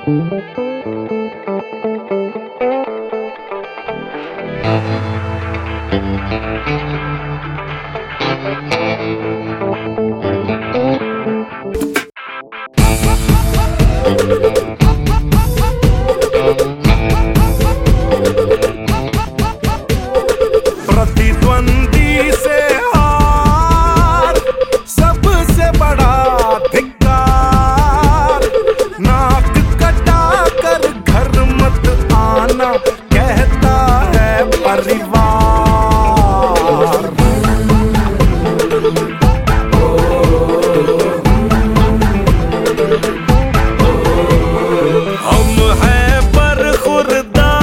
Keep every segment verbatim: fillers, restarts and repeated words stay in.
प्रतिद्वंदी से हार सबसे बड़ा धिक्कार, नाक कटा कर घर मत आना कहता है परिवार। हम हैं बरखुरदार,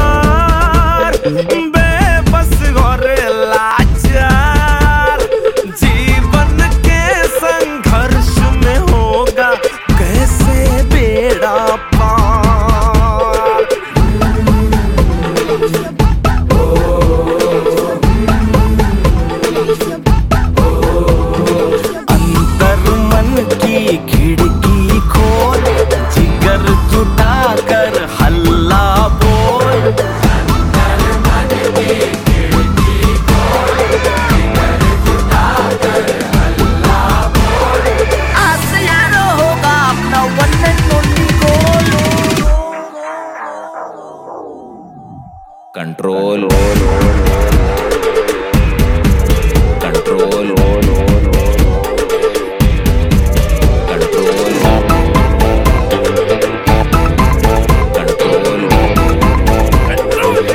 बेबस और लाचार, जीवन के संघर्ष में होगा कैसे बेड़ा पार। अंतर मन की खिड़की खोल, जिगर जुटा कर हल्ला बोल। Control control control control.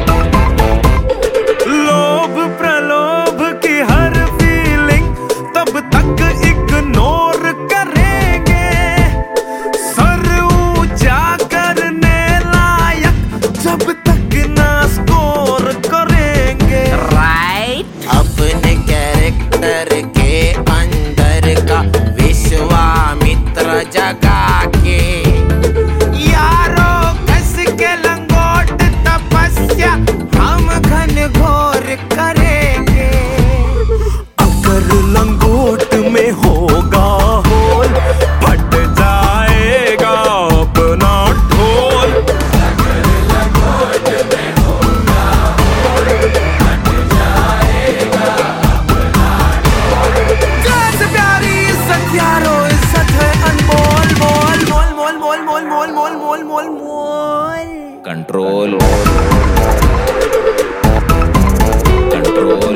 लोभ प्रलोभ की हर फीलिंग तब तक इग्नोर करेंगे, सर ऊंचा करने लायक जब तक ना स्कोर करेंगे। राइट, अपने कैरेक्टर के अंदर का विश्वामित्र जगा के, यारों कस के लंगोट तपस्या हम घन घोर करेंगे। अगर लंगोट में होगा होल, फट जाएगा अपना ढोल। कैसे प्यारी इज्जत यारो, इज्जत है अनमोल, मोल मोल मोल मोल मोल मोल मोल मोल मोल मोल। Control control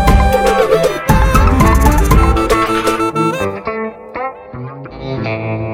Thank you.